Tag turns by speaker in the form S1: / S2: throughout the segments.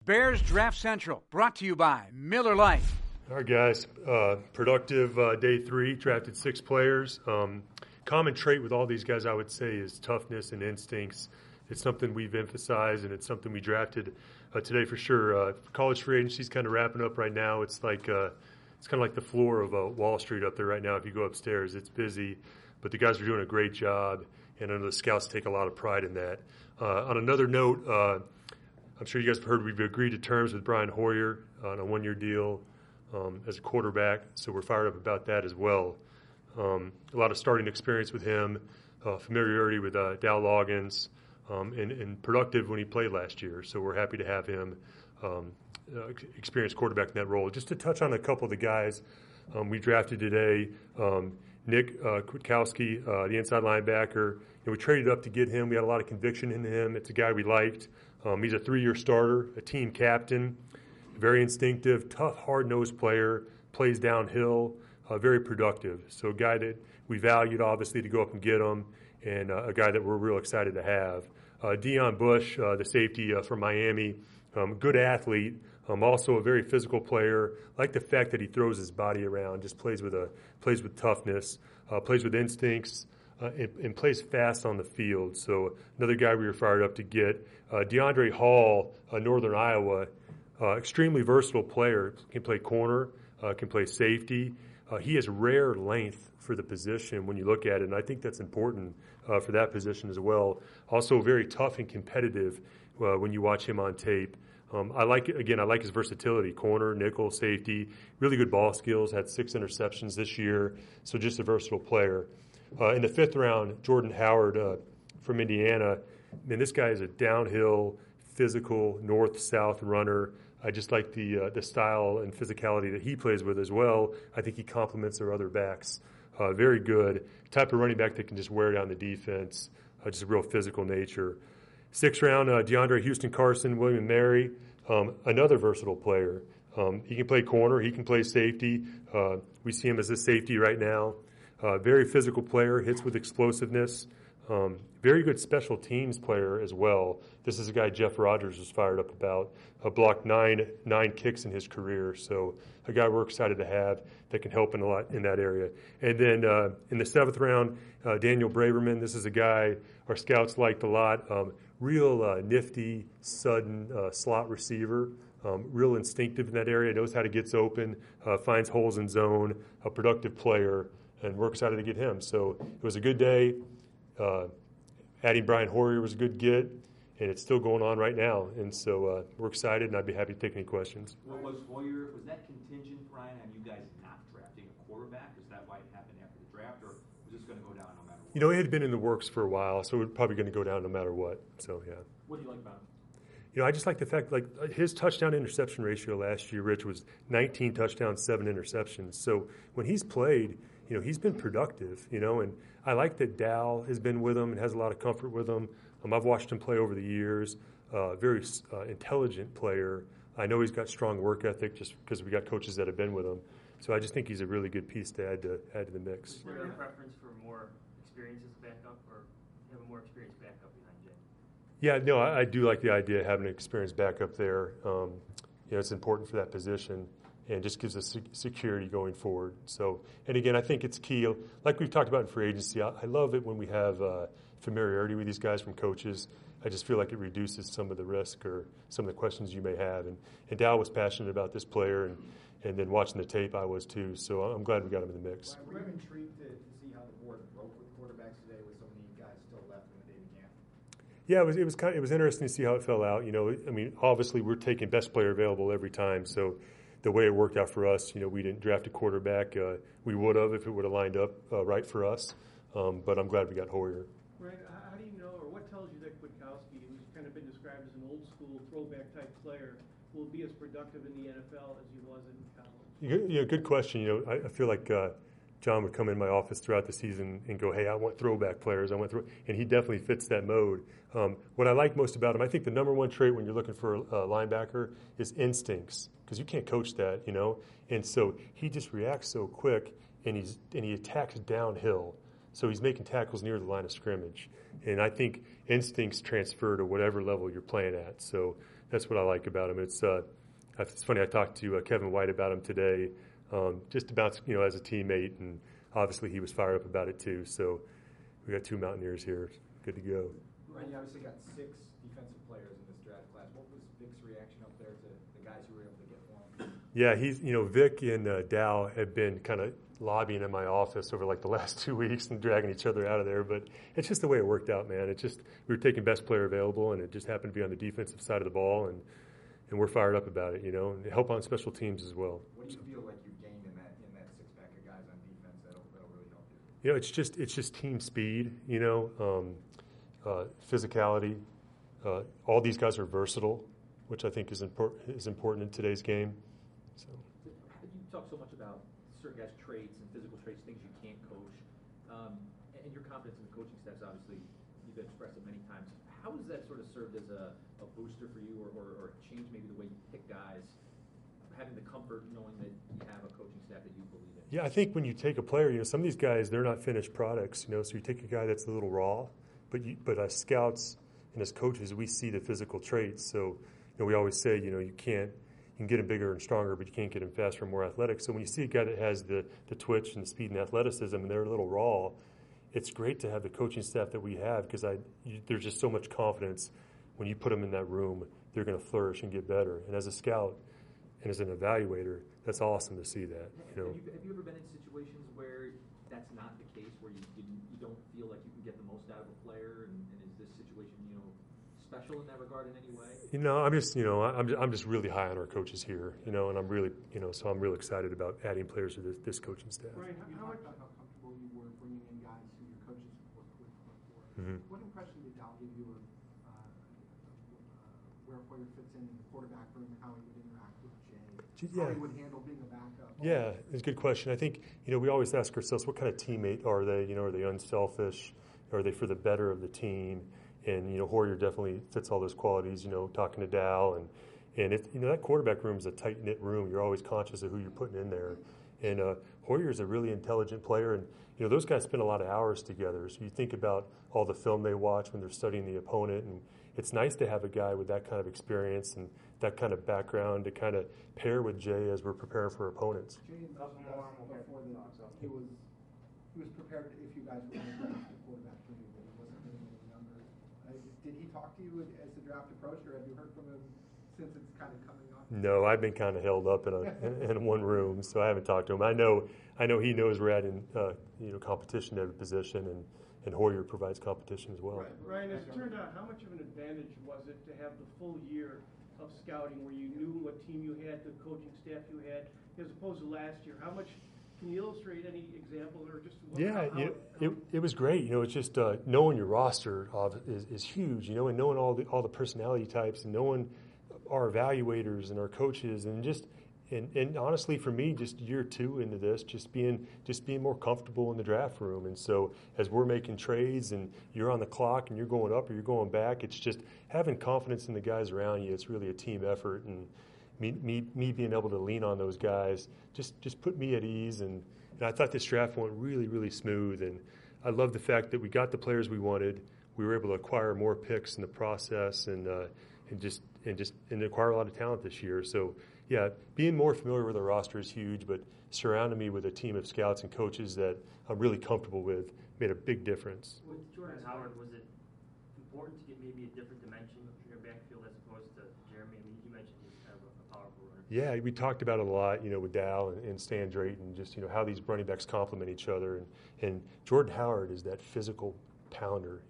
S1: Bears Draft Central, brought to you by Miller Lite.
S2: All right, guys. Productive day 3, drafted 6 players. Common trait with all these guys, I would say, is toughness and instincts. It's something we've emphasized, and it's something we drafted today for sure. College free agency is kind of wrapping up right now. It's like it's kind of like the floor of Wall Street up there right now. If you go upstairs, it's busy, but the guys are doing a great job, and I know the scouts take a lot of pride in that. On another note, I'm sure you guys have heard we've agreed to terms with Brian Hoyer on a 1-year deal as a quarterback, so we're fired up about that as well. A lot of starting experience with him, familiarity with Dow Loggins, and productive when he played last year. So we're happy to have him experienced quarterback in that role. Just to touch on a couple of the guys we drafted today, Nick Kwiatkowski, the inside linebacker. We traded up to get him. We had a lot of conviction in him. It's a guy we liked. He's a 3-year starter, a team captain, very instinctive, tough, hard-nosed player, plays downhill, very productive. So a guy that we valued, obviously, to go up and get him, and a guy that we're real excited to have. Deon Bush, the safety from Miami, good athlete, also a very physical player. Like the fact that he throws his body around, just plays with toughness, plays with instincts, and plays fast on the field. So another guy we were fired up to get. DeAndre Hall, Northern Iowa, extremely versatile player. Can play corner, can play safety. He has rare length for the position when you look at it, and I think that's important for that position as well. Also very tough and competitive when you watch him on tape. I like his versatility, corner, nickel, safety, really good ball skills, had 6 interceptions this year, so just a versatile player. In the 5th round, Jordan Howard from Indiana. Man, this guy is a downhill, physical, north-south runner. I just like the style and physicality that he plays with as well. I think he complements our other backs. Very good. Type of running back that can just wear down the defense, just a real physical nature. 6th round, DeAndre Houston Carson, William & Mary, another versatile player. He can play corner. He can play safety. We see him as a safety right now. Very physical player, hits with explosiveness. Very good special teams player as well. This is a guy Jeff Rogers was fired up about. Blocked nine kicks in his career. So a guy we're excited to have that can help in a lot in that area. And then in the 7th round, Daniel Braverman. This is a guy our scouts liked a lot. Real nifty, sudden slot receiver. Real instinctive in that area. Knows how to get open. Finds holes in zone. A productive player. And we're excited to get him. So it was a good day. Adding Brian Hoyer was a good get, and it's still going on right now. And so we're excited, and I'd be happy to take any questions.
S3: What was Hoyer? Was that contingent, Brian, on you guys not drafting a quarterback? Is that why it happened after the draft, or was this going to go down no matter what?
S2: It had been in the works for a while, so we're probably going to go down no matter what. So, yeah.
S3: What do you like about him?
S2: I just like the fact, his touchdown-interception ratio last year, Rich, was 19 touchdowns, 7 interceptions. So when he's played, he's been productive, and I like that Dow has been with him and has a lot of comfort with him. I've watched him play over the years. Very intelligent player. I know he's got strong work ethic just because we got coaches that have been with him. So I just think he's a really good piece to add to the mix.
S4: Is there a preference for more experience as a backup, or have a more experienced backup behind Jay?
S2: Yeah, no, I do like the idea of having an experienced backup there. It's important for that position. And just gives us security going forward. So, and again, I think it's key. Like we've talked about in free agency, I love it when we have familiarity with these guys from coaches. I just feel like it reduces some of the risk or some of the questions you may have. And Dow was passionate about this player, and then watching the tape, I was too. So I'm glad we got him in the mix.
S5: Were you intrigued to see how the board broke with quarterbacks today with so many guys still left when the day began?
S2: Yeah, it was interesting to see how it fell out. Obviously we're taking best player available every time, so. The way it worked out for us, we didn't draft a quarterback. We would have if it would have lined up right for us. But I'm glad we got Hoyer.
S6: Right. How do you know, or what tells you that Kwiatkowski, who's kind of been described as an old-school throwback type player, will be as productive in the NFL as he was in college?
S2: Good question. I feel like John would come in my office throughout the season and go, "Hey, I want throwback players. And he definitely fits that mode. What I like most about him, I think the number one trait when you're looking for a linebacker is instincts. Because you can't coach that, And so he just reacts so quick, and he attacks downhill. So he's making tackles near the line of scrimmage. And I think instincts transfer to whatever level you're playing at. So that's what I like about him. It's funny. I talked to Kevin White about him today, just about as a teammate, and obviously he was fired up about it too. So we got 2 Mountaineers here. Good to go.
S5: Ryan, you obviously got 6 defensive players in this draft class. What was Vic's reaction up there to the guys you were able to get for him?
S2: Yeah, he's Vic and Dow have been kind of lobbying in my office over like the last 2 weeks and dragging each other out of there. But it's just the way it worked out, man. It's just we were taking best player available, and it just happened to be on the defensive side of the ball, and we're fired up about it, and help on special teams as well.
S5: What do you feel like you've gained in that 6-pack of guys on defense that'll really help you?
S2: It's just team speed, physicality. All these guys are versatile, which I think is important in today's game. So.
S3: You talk so much about certain guys' traits and physical traits, things you can't coach, and your confidence in the coaching staffs. Obviously, you've expressed it many times. How has that sort of served as a booster for you, or changed maybe the way you pick guys, having the comfort knowing that you have a coaching staff that you believe in?
S2: Yeah, I think when you take a player, some of these guys, they're not finished products, so you take a guy that's a little raw, but as scouts and as coaches, we see the physical traits. So, we always say, you can get him bigger and stronger, but you can't get him faster and more athletic. So when you see a guy that has the twitch and the speed and athleticism, and they're a little raw, it's great to have the coaching staff that we have, because there's just so much confidence when you put them in that room, they're going to flourish and get better. And as a scout and as an evaluator, that's awesome to see that.
S3: Have you ever been in situations where that's not the case, where you don't feel like you can get the most out of a player, and is this situation special in that regard in any way?
S2: I'm just really high on our coaches here, and I'm really so I'm really excited about adding players to this coaching staff.
S7: Ryan, how comfortable you were bringing in guys who your coaches worked with before?
S2: Mm-hmm.
S7: What impression did Dow give you of where Hoyer fits in the quarterback room, and how he would interact with Jay, how he would handle being a backup?
S2: Yeah, it's a good question. I think we always ask ourselves, what kind of teammate are they? Are they unselfish? Are they for the better of the team? And Hoyer definitely fits all those qualities. Talking to Dow, and if that quarterback room is a tight knit room, you're always conscious of who you're putting in there. And Hoyer is a really intelligent player, and those guys spend a lot of hours together. So you think about all the film they watch when they're studying the opponent, and it's nice to have a guy with that kind of experience and that kind of background to kind of pair with Jay as we're preparing for opponents.
S7: Jay before he was prepared if you guys were going to draft the quarterback for you, but he wasn't getting any numbers. Did he talk to you as the draft approached, or have you heard from him since it's kind of coming up?
S2: No, I've been kind of held up in one room, so I haven't talked to him. I know he knows we're adding competition to every position, and Hoyer provides competition as well.
S6: Right. Ryan, as it turned out, how much of an advantage was it to have the full year of scouting, where you knew what team you had, the coaching staff you had, as opposed to last year? How much? Can you illustrate any example, or just
S2: it was great. It's just knowing your roster is huge. And knowing all the personality types, and knowing our evaluators and our coaches, and honestly, for me, just year 2 into this, just being more comfortable in the draft room. And so as we're making trades, and you're on the clock, and you're going up or you're going back, it's just having confidence in the guys around you. It's really a team effort, and me being able to lean on those guys just put me at ease, and I thought this draft went really, really smooth, and I love the fact that we got the players we wanted. We were able to acquire more picks in the process, and acquire a lot of talent this year. So yeah, being more familiar with the roster is huge, but surrounding me with a team of scouts and coaches that I'm really comfortable with made a big difference.
S4: With Jordan Howard, was it important to get maybe a different dimension in your backfield as opposed to Jeremy? I mean, you mentioned he's kind of a powerful runner.
S2: Yeah, we talked about it a lot, with Dow and Stan Drayton, just, how these running backs complement each other. And Jordan Howard is that physical pounder,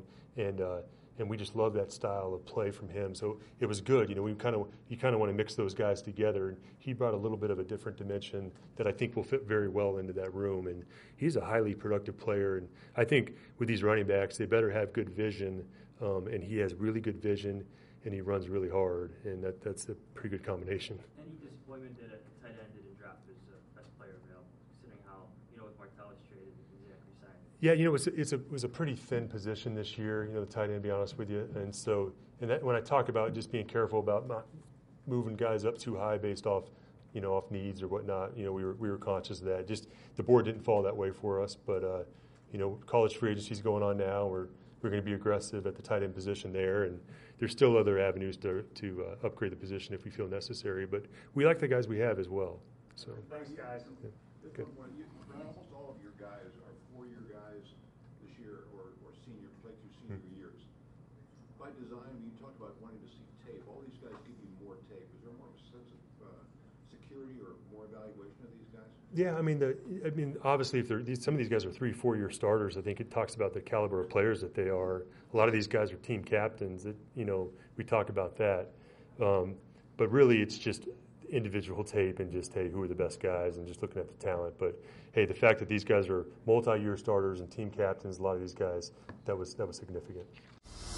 S2: and we just love that style of play from him. So it was good. You kind of want to mix those guys together. And he brought a little bit of a different dimension that I think will fit very well into that room. And he's a highly productive player. And I think with these running backs, they better have good vision. And he has really good vision, and he runs really hard. And that's a pretty good combination.
S4: Any disappointment that a tight end didn't draft as the best player available, considering how, with Martellus traded and Zach resigned?
S2: Yeah, it was a pretty thin position this year, the tight end, to be honest with you. And so, when I talk about just being careful about not moving guys up too high based off, off needs or whatnot, we were conscious of that. Just the board didn't fall that way for us, but college free agency's going on now. We're going to be aggressive at the tight end position there, and there's still other avenues to upgrade the position if we feel necessary. But we like the guys we have as well. So
S8: Thanks, guys.
S2: yeah, good.
S8: Almost all of your guys are four-year guys this year, or play through senior years. By design, you talked about wanting to see tape. All these guys give you more tape. Is there more of a sense of security or more evaluation of these guys?
S2: Yeah, obviously, if some of these guys are 3-4 year starters, I think it talks about the caliber of players that they are. A lot of these guys are team captains. That we talk about that, but really, it's just individual tape and just, hey, who are the best guys, and just looking at the talent. But hey, the fact that these guys are multi-year starters and team captains, a lot of these guys, that was significant.